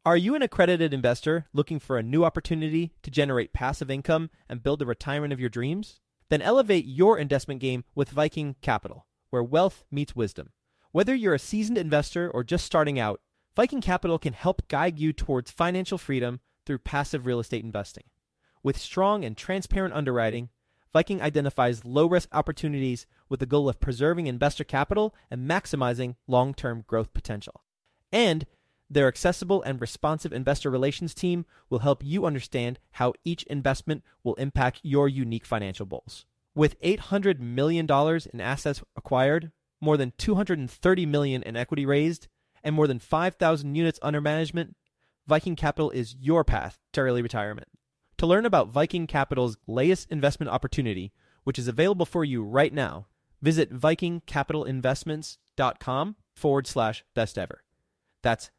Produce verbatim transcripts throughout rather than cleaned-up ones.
Are you an accredited investor looking for a new opportunity to generate passive income and build the retirement of your dreams? Then elevate your investment game with Viking Capital, where wealth meets wisdom. Whether you're a seasoned investor or just starting out, Viking Capital can help guide you towards financial freedom through passive real estate investing. With strong and transparent underwriting, Viking identifies low-risk opportunities with the goal of preserving investor capital and maximizing long-term growth potential. And their accessible and responsive investor relations team will help you understand how each investment will impact your unique financial goals. With eight hundred million dollars in assets acquired, more than two hundred thirty million dollars in equity raised, and more than five thousand units under management, Viking Capital is your path to early retirement. To learn about Viking Capital's latest investment opportunity, which is available for you right now, visit vikingcapitalinvestments.com forward slash best ever. That's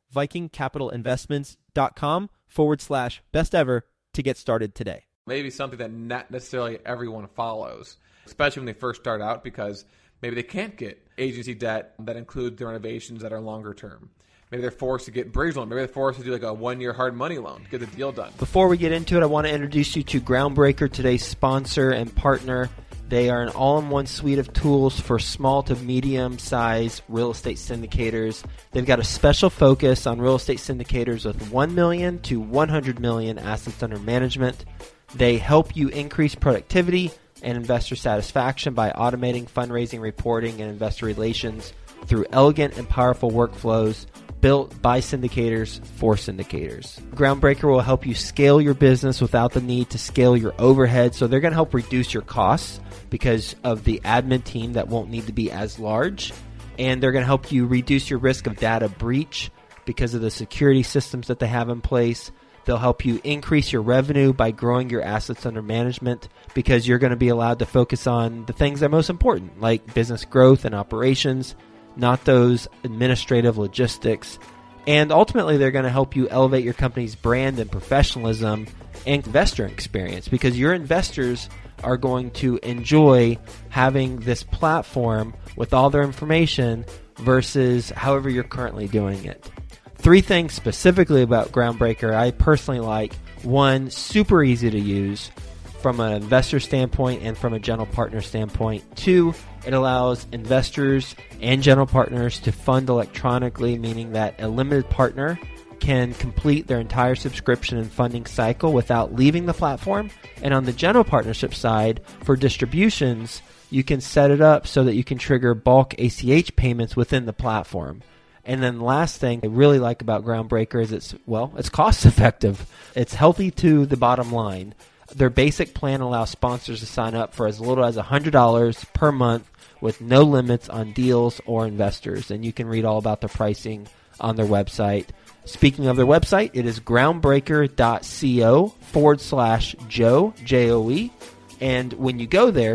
vikingcapitalinvestments.com forward slash best ever to get started today. Maybe something that not necessarily everyone follows, especially when they first start out, because maybe they can't get agency debt that includes the renovations that are longer term. Maybe they're forced to get bridge loan. Maybe they're forced to do like a one-year hard money loan to get the deal done. Before we get into it, I want to introduce you to Groundbreaker, today's sponsor and partner. They are an all-in-one suite of tools for small to medium-sized real estate syndicators. They've got a special focus on real estate syndicators with one million dollars to one hundred million dollars assets under management. They help you increase productivity and investor satisfaction by automating fundraising, reporting, and investor relations through elegant and powerful workflows built by syndicators for syndicators. Groundbreaker will help you scale your business without the need to scale your overhead. So they're going to help reduce your costs because of the admin team that won't need to be as large. And they're going to help you reduce your risk of data breach because of the security systems that they have in place. They'll help you increase your revenue by growing your assets under management because you're going to be allowed to focus on the things that are most important, like business growth and operations, not those administrative logistics. And ultimately, they're going to help you elevate your company's brand and professionalism and investor experience because your investors are going to enjoy having this platform with all their information versus however you're currently doing it. Three things specifically about Groundbreaker I personally like. One, super easy to use from an investor standpoint and from a general partner standpoint. Two, it allows investors and general partners to fund electronically, meaning that a limited partner can complete their entire subscription and funding cycle without leaving the platform. And on the general partnership side, for distributions, you can set it up so that you can trigger bulk A C H payments within the platform. And then the last thing I really like about Groundbreaker is it's, well, it's cost effective. It's healthy to the bottom line. Their basic plan allows sponsors to sign up for as little as one hundred dollars per month with no limits on deals or investors. And you can read all about the pricing on their website. Speaking of their website, it is groundbreaker.co forward slash Joe, J O E. And when you go there,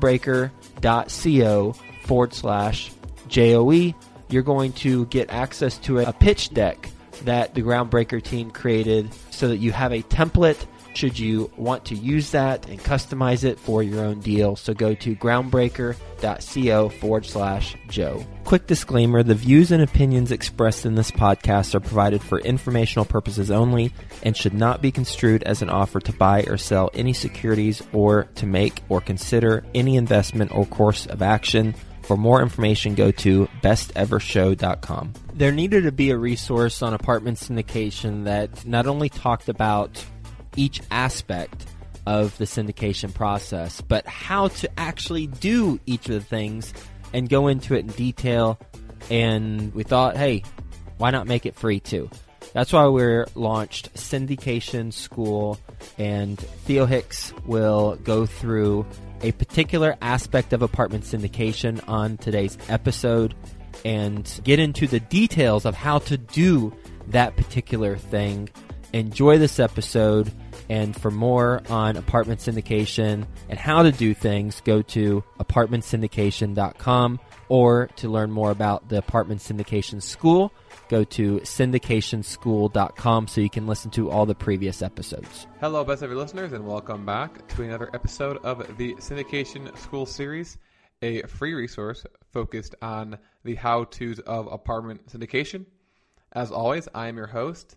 groundbreaker.co forward slash J O E, you're going to get access to a pitch deck that the Groundbreaker team created so that you have a template should you want to use that and customize it for your own deal. So go to groundbreaker.co forward slash Joe. Quick disclaimer, the views and opinions expressed in this podcast are provided for informational purposes only and should not be construed as an offer to buy or sell any securities or to make or consider any investment or course of action. For more information, go to best ever show dot com. There needed to be a resource on apartment syndication that not only talked about each aspect of the syndication process, but how to actually do each of the things and go into it in detail. And we thought, hey, why not make it free too? That's why we launched Syndication School, and Theo Hicks will go through a particular aspect of apartment syndication on today's episode and get into the details of how to do that particular thing. Enjoy this episode, and for more on apartment syndication and how to do things, go to apartment syndication dot com, or to learn more about the Apartment Syndication School, go to syndication school dot com so you can listen to all the previous episodes. Hello, best ever listeners, and welcome back to another episode of the Syndication School series, a free resource focused on the how-tos of apartment syndication. As always, I am your host,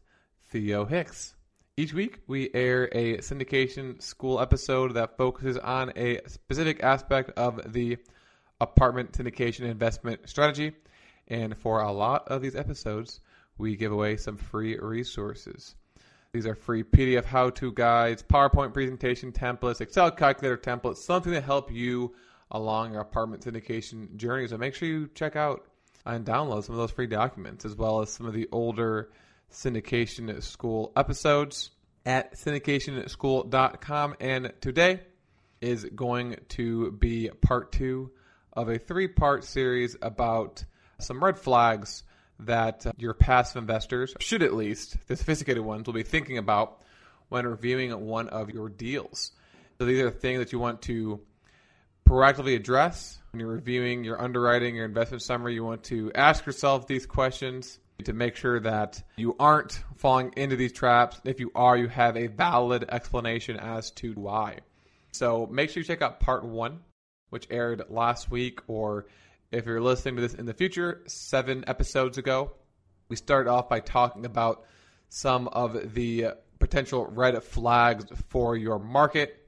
Theo Hicks. Each week, we air a syndication school episode that focuses on a specific aspect of the apartment syndication investment strategy. And for a lot of these episodes, we give away some free resources. These are free P D F how-to guides, PowerPoint presentation templates, Excel calculator templates, something to help you along your apartment syndication journey. So make sure you check out and download some of those free documents, as well as some of the older syndication school episodes at syndication school dot com. And today is going to be part two of a three-part series about some red flags that uh, your passive investors should, at least the sophisticated ones, will be thinking about when reviewing one of your deals. So these are things that you want to proactively address when you're reviewing your underwriting, your investment summary. You want to ask yourself these questions to make sure that you aren't falling into these traps. If you are, you have a valid explanation as to why. So make sure you check out part one, which aired last week, or if you're listening to this in the future, seven episodes ago. We started off by talking about some of the potential red flags for your market.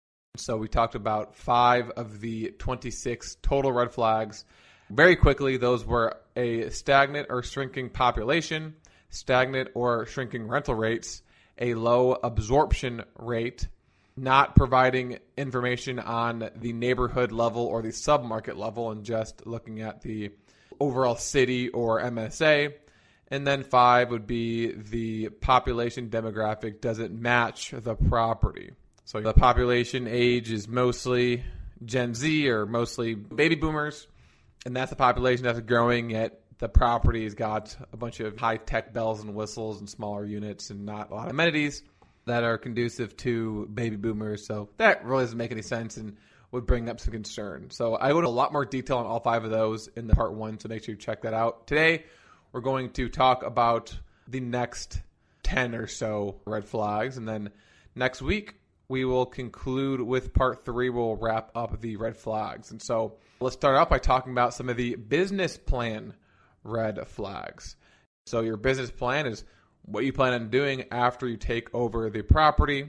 So we talked about five of the twenty-six total red flags. Very quickly, those were a stagnant or shrinking population, stagnant or shrinking rental rates, a low absorption rate, not providing information on the neighborhood level or the submarket level and just looking at the overall city or M S A. And then five would be the population demographic doesn't match the property. So the population age is mostly Gen Z or mostly baby boomers, and that's a population that's growing, yet the property has got a bunch of high-tech bells and whistles and smaller units and not a lot of amenities that are conducive to baby boomers. So that really doesn't make any sense and would bring up some concern. So I go into a lot more detail on all five of those in the part one, so make sure you check that out. Today, we're going to talk about the next ten or so red flags, and then next week, we will conclude with part three. We'll wrap up the red flags. And so let's start out by talking about some of the business plan red flags. So your business plan is what you plan on doing after you take over the property.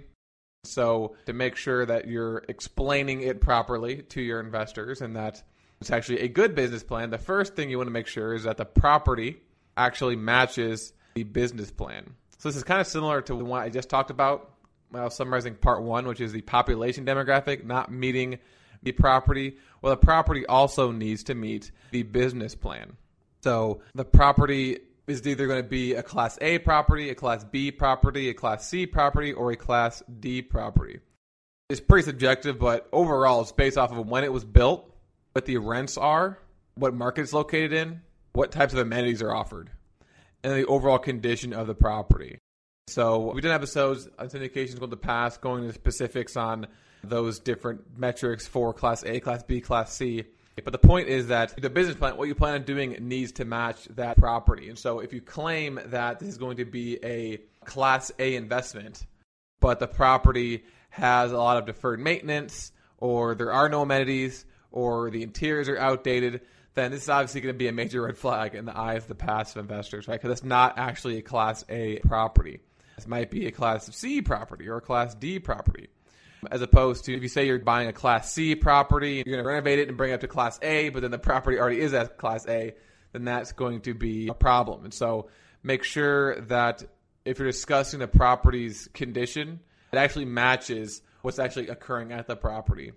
So to make sure that you're explaining it properly to your investors and that it's actually a good business plan, the first thing you want to make sure is that the property actually matches the business plan. So this is kind of similar to the one I just talked about. Well, summarizing part one, which is the population demographic not meeting the property. Well, the property also needs to meet the business plan. So the property is either going to be a Class A property, a Class B property, a Class C property, or a Class D property. It's pretty subjective, but overall it's based off of when it was built, what the rents are, what market it's located in, what types of amenities are offered, and the overall condition of the property. So we've done episodes on syndications in the past going into specifics on those different metrics for Class A, Class B, Class C. But the point is that the business plan, what you plan on doing, needs to match that property. And so if you claim that this is going to be a Class A investment, but the property has a lot of deferred maintenance, or there are no amenities, or the interiors are outdated, then this is obviously going to be a major red flag in the eyes of the passive investors, right? Because it's not actually a Class A property. This might be a Class C property or a Class D property. As opposed to if you say you're buying a Class C property, you're going to renovate it and bring it up to Class A, but then the property already is at Class A, then that's going to be a problem. And so make sure that if you're discussing the property's condition, it actually matches what's actually occurring at the property.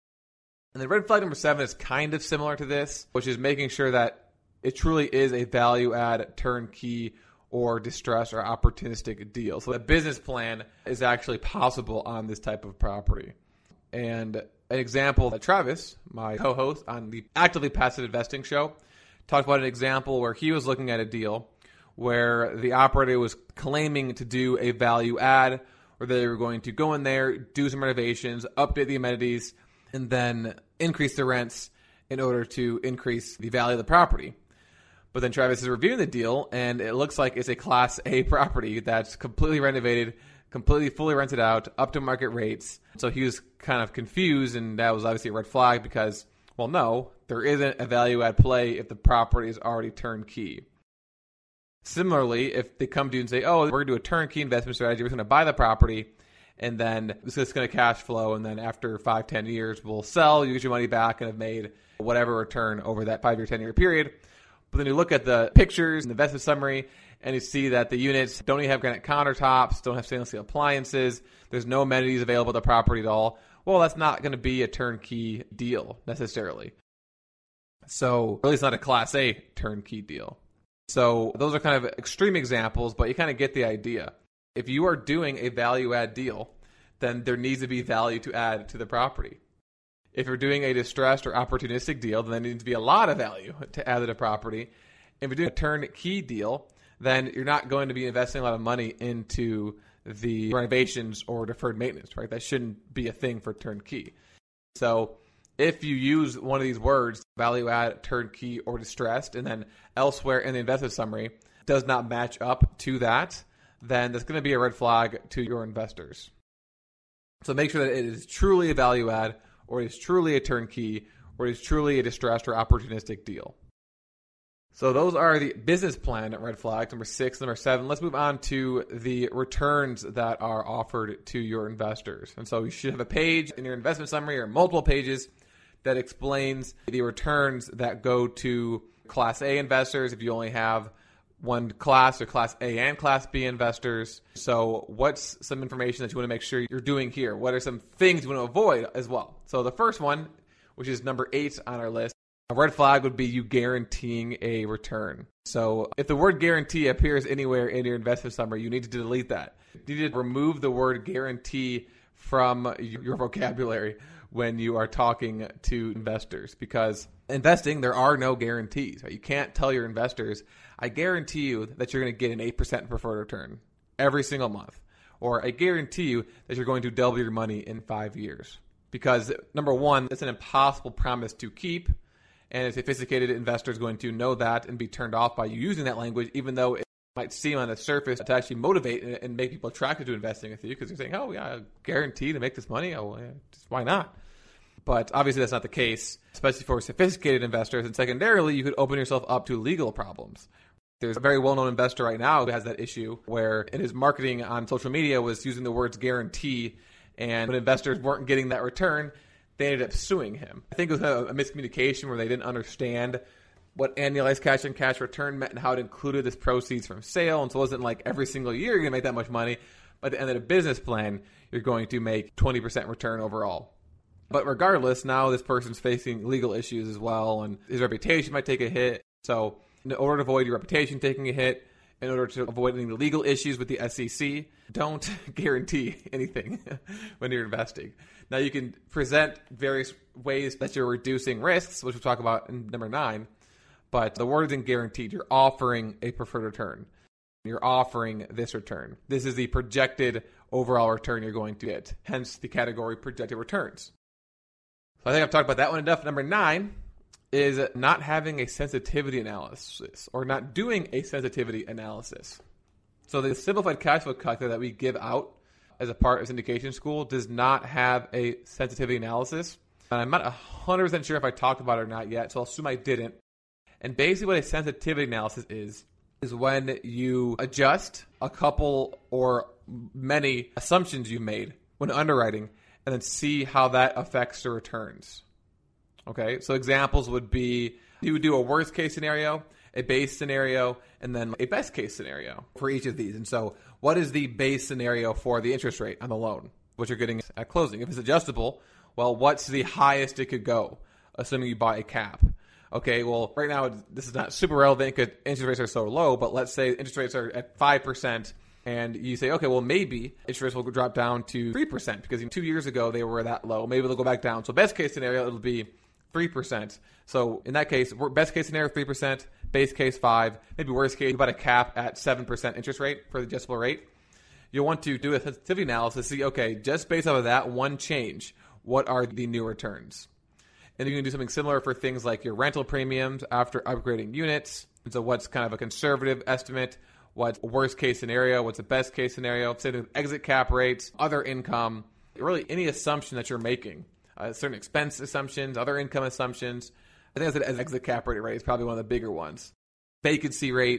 And then red flag number seven is kind of similar to this, which is making sure that it truly is a value-add turnkey or distress or opportunistic deal. So the business plan is actually possible on this type of property. And an example that Travis, my co-host on the Actively Passive Investing show, talked about an example where he was looking at a deal where the operator was claiming to do a value add, where they were going to go in there, do some renovations, update the amenities, and then increase the rents in order to increase the value of the property. But then Travis is reviewing the deal, and it looks like it's a Class A property that's completely renovated, completely fully rented out, up to market rates. So he was kind of confused, and that was obviously a red flag because, well, no, there isn't a value add play if the property is already turnkey. Similarly, if they come to you and say, oh, we're going to do a turnkey investment strategy, we're going to buy the property, and then it's just going to cash flow, and then after five, ten years, we'll sell, you get your money back, and have made whatever return over that five-year, ten-year period. But then you look at the pictures and the investment summary, and you see that the units don't even have granite countertops, don't have stainless steel appliances, there's no amenities available at the property at all. Well, that's not going to be a turnkey deal necessarily. So, really, it's not a Class A turnkey deal. So, those are kind of extreme examples, but you kind of get the idea. If you are doing a value-add deal, then there needs to be value to add to the property. If you're doing a distressed or opportunistic deal, then there needs to be a lot of value to add to the property. If you're doing a turnkey deal, then you're not going to be investing a lot of money into the renovations or deferred maintenance, right? That shouldn't be a thing for turnkey. So if you use one of these words, value add, turnkey, or distressed, and then elsewhere in the investment summary does not match up to that, then that's going to be a red flag to your investors. So make sure that it is truly a value add, or it is truly a turnkey, or it is truly a distressed or opportunistic deal. So those are the business plan red flags, number six. Number seven, let's move on to the returns that are offered to your investors. And so you should have a page in your investment summary or multiple pages that explains the returns that go to Class A investors if you only have one class, or Class A and Class B investors. So what's some information that you want to make sure you're doing here? What are some things you want to avoid as well? So the first one, which is number eight on our list, a red flag would be you guaranteeing a return. So if the word guarantee appears anywhere in your investment summary, you need to delete that. You need to remove the word guarantee from your vocabulary when you are talking to investors, because investing, there are no guarantees. Right? You can't tell your investors, I guarantee you that you're going to get an eight percent preferred return every single month, or I guarantee you that you're going to double your money in five years. Because number one, it's an impossible promise to keep. And a sophisticated investor is going to know that and be turned off by you using that language, even though it might seem on the surface to actually motivate and make people attracted to investing with you, because you're saying, oh, yeah, I guarantee to make this money. Oh, yeah, just why not? But obviously that's not the case, especially for sophisticated investors. And secondarily, you could open yourself up to legal problems. There's a very well-known investor right now who has that issue where in his marketing on social media was using the words guarantee, and when investors weren't getting that return, they ended up suing him. I think it was a, a miscommunication where they didn't understand what annualized cash and cash return meant and how it included this proceeds from sale. And so it wasn't like every single year you're going to make that much money, but at the end of the business plan, you're going to make twenty percent return overall. But regardless, now this person's facing legal issues as well, and his reputation might take a hit. So in order to avoid your reputation taking a hit, in order to avoid any legal issues with the S E C, don't guarantee anything when you're investing. Now, you can present various ways that you're reducing risks, which we'll talk about in number nine, but the word isn't guaranteed. You're offering a preferred return. You're offering this return. This is the projected overall return you're going to get, hence the category projected returns. So I think I've talked about that one enough. Number nine is not having a sensitivity analysis or not doing a sensitivity analysis. So the simplified cash flow calculator that we give out as a part of syndication school does not have a sensitivity analysis. And I'm not one hundred percent sure if I talked about it or not yet, so I'll assume I didn't. And basically what a sensitivity analysis is, is when you adjust a couple or many assumptions you made when underwriting and then see how that affects the returns. Okay, so examples would be you would do a worst case scenario, a base scenario, and then a best case scenario for each of these. And so what is the base scenario for the interest rate on the loan, what you're getting at closing? If it's adjustable, well, what's the highest it could go, assuming you buy a cap? Okay, well, right now, this is not super relevant because interest rates are so low, but let's say interest rates are at five percent, and you say, okay, well, maybe interest rates will drop down to three percent because two years ago they were that low. Maybe they'll go back down. So best case scenario, it'll be three percent. So in that case, best case scenario, three percent, base case, five, maybe worst case, you buy a cap at seven percent interest rate for the adjustable rate. You'll want to do a sensitivity analysis, see, okay, just based off of that one change, what are the new returns? And you can do something similar for things like your rental premiums after upgrading units. And so what's kind of a conservative estimate? What's a worst case scenario? What's a best case scenario? Same with exit cap rates, other income, really any assumption that you're making. Uh, certain expense assumptions, other income assumptions. I think as an exit cap rate, right, is probably one of the bigger ones. Vacancy rates,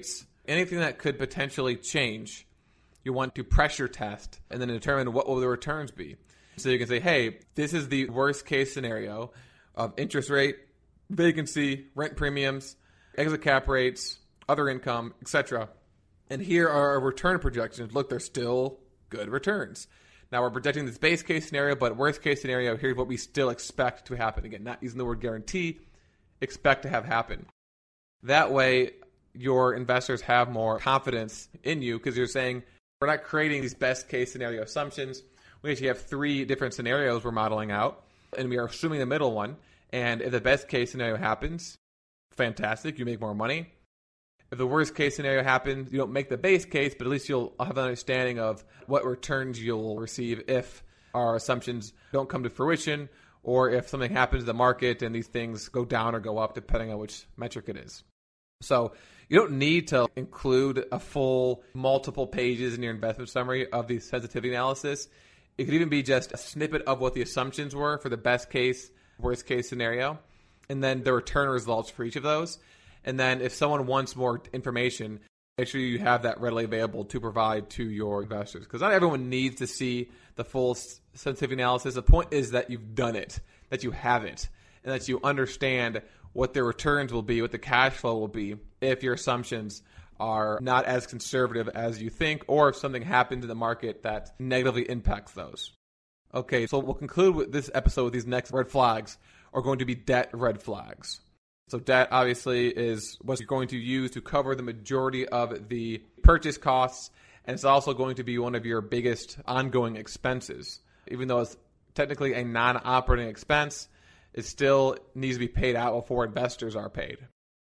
anything that could potentially change, you want to pressure test and then determine what will the returns be. So you can say, hey, this is the worst case scenario of interest rate, vacancy, rent premiums, exit cap rates, other income, et cetera. And here are our return projections. Look, they're still good returns. Now we're projecting this base case scenario, but worst case scenario, here's what we still expect to happen. Again, not using the word guarantee, expect to have happen. That way, your investors have more confidence in you because you're saying, we're not creating these best case scenario assumptions. We actually have three different scenarios we're modeling out, and we are assuming the middle one. And if the best case scenario happens, fantastic, you make more money. If the worst case scenario happens, you don't make the base case, but at least you'll have an understanding of what returns you'll receive if our assumptions don't come to fruition, or if something happens in the market and these things go down or go up, depending on which metric it is. So you don't need to include a full multiple pages in your investment summary of the sensitivity analysis. It could even be just a snippet of what the assumptions were for the best case, worst case scenario, and then the return results for each of those. And then if someone wants more information, make sure you have that readily available to provide to your investors. Because not everyone needs to see the full sensitivity analysis. The point is that you've done it, that you have it, and that you understand what the returns will be, what the cash flow will be if your assumptions are not as conservative as you think, or if something happens in the market that negatively impacts those. Okay, so we'll conclude with this episode with these next red flags are going to be debt red flags. So debt obviously is what you're going to use to cover the majority of the purchase costs, and it's also going to be one of your biggest ongoing expenses. Even though it's technically a non-operating expense, it still needs to be paid out before investors are paid.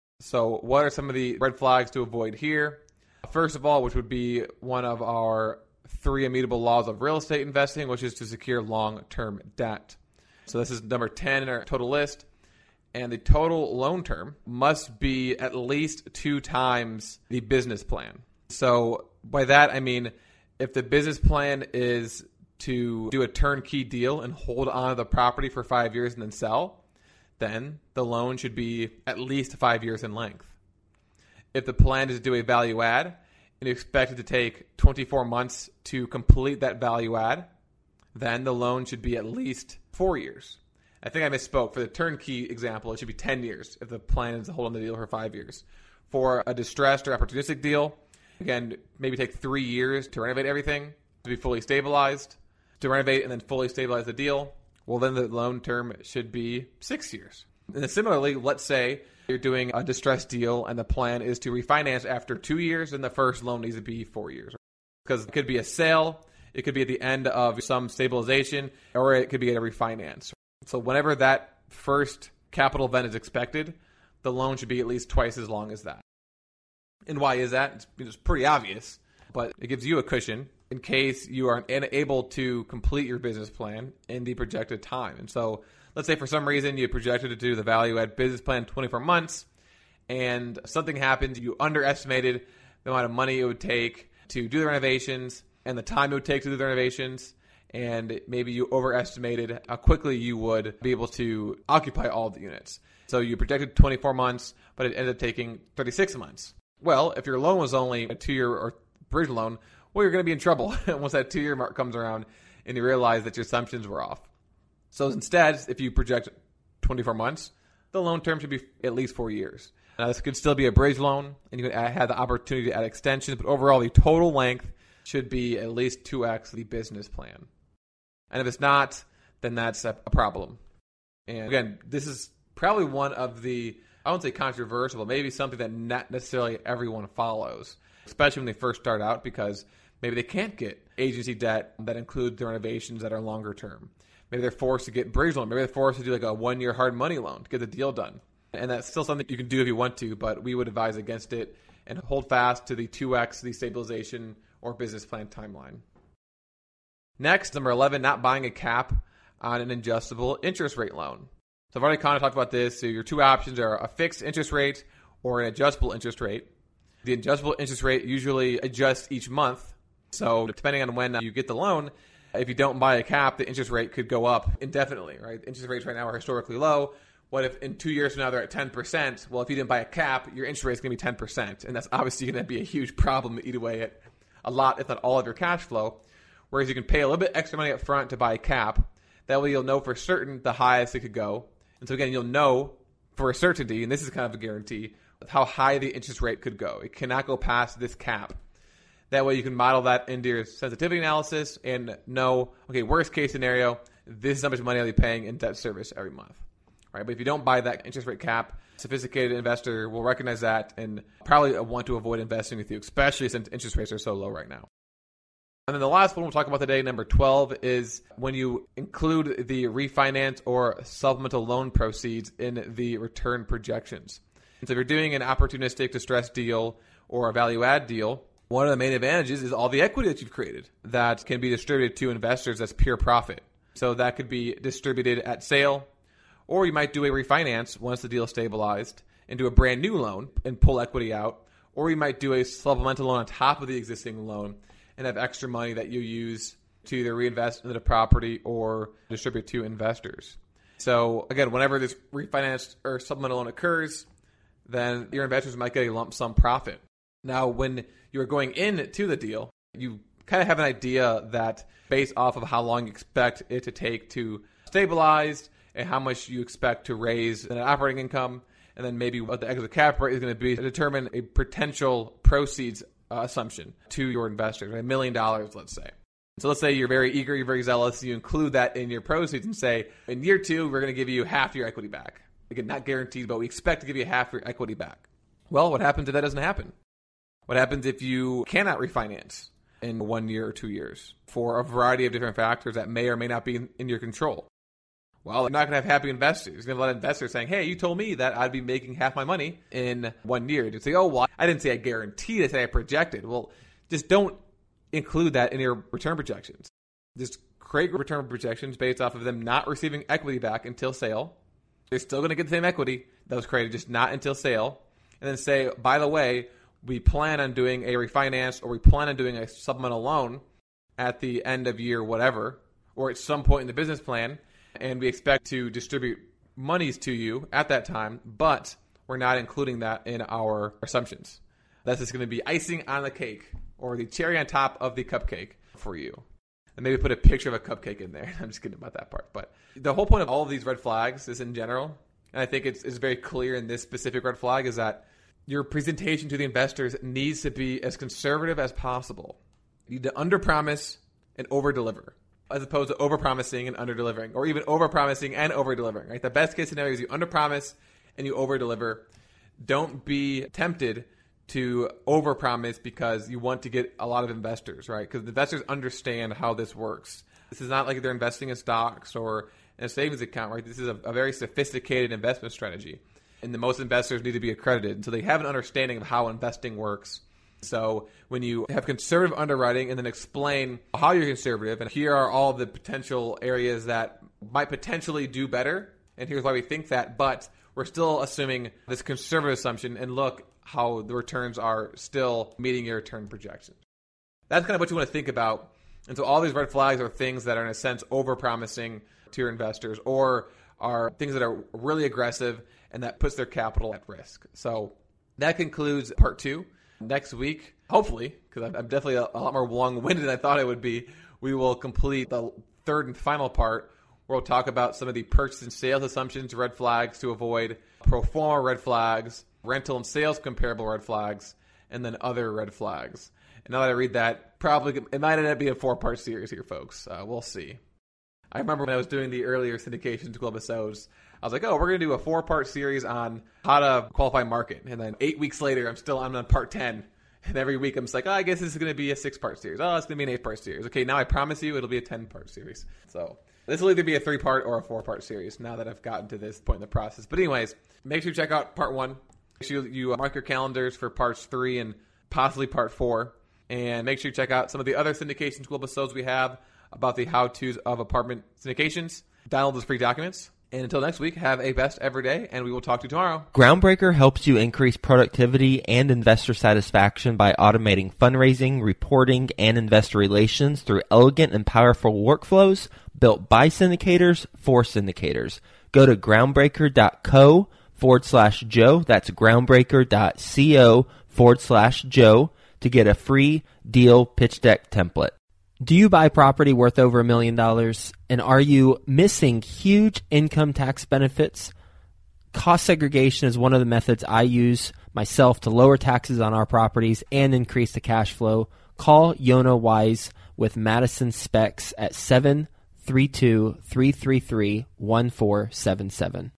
So what are some of the red flags to avoid here? First of all, which would be one of our three immutable laws of real estate investing, which is to secure long-term debt. So this is number ten in our total list. And the total loan term must be at least two times the business plan. So by that, I mean, if the business plan is to do a turnkey deal and hold on to the property for five years and then sell, then the loan should be at least five years in length. If the plan is to do a value add and you expect it to take twenty-four months to complete that value add, then the loan should be at least four years. I think I misspoke. For the turnkey example, it should be ten years if the plan is to hold on the deal for five years. For a distressed or opportunistic deal, again, maybe take three years to renovate everything, to be fully stabilized, to renovate and then fully stabilize the deal. Well, then the loan term should be six years. And then similarly, let's say you're doing a distressed deal and the plan is to refinance after two years, and the first loan needs to be four years. Because it could be a sale, it could be at the end of some stabilization, or it could be at a refinance. So whenever that first capital event is expected, the loan should be at least twice as long as that. And why is that? It's, it's pretty obvious, but it gives you a cushion in case you are unable to complete your business plan in the projected time. And so let's say for some reason you projected to do the value add business plan twenty-four months, and something happened, you underestimated the amount of money it would take to do the renovations and the time it would take to do the renovations, and maybe you overestimated how quickly you would be able to occupy all the units. So you projected twenty-four months, but it ended up taking thirty-six months. Well, if your loan was only a two-year or bridge loan, well, you're going to be in trouble once that two-year mark comes around and you realize that your assumptions were off. So instead, if you project twenty-four months, the loan term should be at least four years. Now, this could still be a bridge loan, and you could have the opportunity to add extensions, but overall, the total length should be at least two x the business plan. And if it's not, then that's a problem. And again, this is probably one of the, I won't say controversial, but maybe something that not necessarily everyone follows, especially when they first start out, because maybe they can't get agency debt that includes the renovations that are longer term. Maybe they're forced to get bridge loan. Maybe they're forced to do like a one-year hard money loan to get the deal done. And that's still something you can do if you want to, but we would advise against it and hold fast to the two x the stabilization or business plan timeline. Next, number eleven, not buying a cap on an adjustable interest rate loan. So I've already kind of talked about this. So your two options are a fixed interest rate or an adjustable interest rate. The adjustable interest rate usually adjusts each month. So depending on when you get the loan, if you don't buy a cap, the interest rate could go up indefinitely, right? Interest rates right now are historically low. What if in two years from now they're at ten percent? Well, if you didn't buy a cap, your interest rate is going to be ten percent. And that's obviously going to be a huge problem to eat away at a lot, if not all of your cash flow. Whereas you can pay a little bit extra money up front to buy a cap. That way you'll know for certain the highest it could go. And so again, you'll know for a certainty, and this is kind of a guarantee, how high the interest rate could go. It cannot go past this cap. That way you can model that into your sensitivity analysis and know, okay, worst case scenario, this is how much money I'll be paying in debt service every month. Right? But if you don't buy that interest rate cap, a sophisticated investor will recognize that and probably want to avoid investing with you, especially since interest rates are so low right now. And then the last one we'll talk about today, number twelve, is when you include the refinance or supplemental loan proceeds in the return projections. And so if you're doing an opportunistic distressed deal or a value add deal, one of the main advantages is all the equity that you've created that can be distributed to investors as pure profit. So that could be distributed at sale, or you might do a refinance once the deal is stabilized and do a brand new loan and pull equity out, or you might do a supplemental loan on top of the existing loan and have extra money that you use to either reinvest into the property or distribute to investors. So again, whenever this refinance or supplemental loan occurs, then your investors might get a lump sum profit. Now, when you're going into the deal, you kind of have an idea that based off of how long you expect it to take to stabilize and how much you expect to raise in an operating income, and then maybe what the exit cap rate is going to be to determine a potential proceeds uh, assumption to your investors, a million dollars, let's say. So let's say you're very eager, you're very zealous, you include that in your proceeds and say, in year two, we're going to give you half your equity back. Again, not guaranteed, but we expect to give you half your equity back. Well, what happens if that doesn't happen? What happens if you cannot refinance in one year or two years for a variety of different factors that may or may not be in, in your control? Well, you're not going to have happy investors. You're going to have a lot of investors saying, hey, you told me that I'd be making half my money in one year. You say, oh, well, I didn't say I guaranteed, I said I projected. Well, just don't include that in your return projections. Just create return projections based off of them not receiving equity back until sale. They're still going to get the same equity that was created, just not until sale. And then say, by the way, we plan on doing a refinance or we plan on doing a supplemental loan at the end of year whatever, or at some point in the business plan, and we expect to distribute monies to you at that time, but we're not including that in our assumptions. That's just going to be icing on the cake or the cherry on top of the cupcake for you. And maybe put a picture of a cupcake in there. I'm just kidding about that part. But the whole point of all of these red flags is in general, and I think it's, it's very clear in this specific red flag, is that your presentation to the investors needs to be as conservative as possible. You need to underpromise and over-deliver, as opposed to overpromising and under-delivering, or even overpromising and over-delivering. Right? The best case scenario is you underpromise and you over-deliver. Don't be tempted to overpromise because you want to get a lot of investors, right? Because the investors understand how this works. This is not like they're investing in stocks or in a savings account, right? This is a, a very sophisticated investment strategy. And the most investors need to be accredited. So they have an understanding of how investing works. So when you have conservative underwriting and then explain how you're conservative, and here are all the potential areas that might potentially do better, and here's why we think that, but we're still assuming this conservative assumption, and look how the returns are still meeting your return projections. That's kind of what you want to think about. And so all these red flags are things that are in a sense over-promising to your investors, or are things that are really aggressive and that puts their capital at risk. So that concludes part two. Next week, hopefully, because I'm definitely a, a lot more long-winded than I thought I would be, we will complete the third and final part where we'll talk about some of the purchase and sales assumptions, red flags to avoid, pro forma red flags, rental and sales comparable red flags, and then other red flags. And now that I read that, probably it might end up being a four-part series here, folks. Uh, we'll see. I remember when I was doing the earlier syndications club episodes, I was like, oh, we're going to do a four-part series on how to qualify market. And then eight weeks later, I'm still I'm on part ten. And every week I'm just like, oh, I guess this is going to be a six-part series. Oh, it's going to be an eight-part series. Okay, now I promise you it'll be a ten-part series. So this will either be a three-part or a four-part series now that I've gotten to this point in the process. But anyways, make sure you check out part one. Make sure you mark your calendars for parts three and possibly part four. And make sure you check out some of the other syndication school episodes we have about the how-tos of apartment syndications. Download those free documents. And until next week, have a best ever day, and we will talk to you tomorrow. Groundbreaker helps you increase productivity and investor satisfaction by automating fundraising, reporting, and investor relations through elegant and powerful workflows built by syndicators for syndicators. Go to groundbreaker.co forward slash Joe. That's groundbreaker.co forward slash Joe to get a free deal pitch deck template. Do you buy property worth over a million dollars? And are you missing huge income tax benefits? Cost segregation is one of the methods I use myself to lower taxes on our properties and increase the cash flow. Call Yona Wise with Madison Specs at seven three two, three three three, one four seven seven.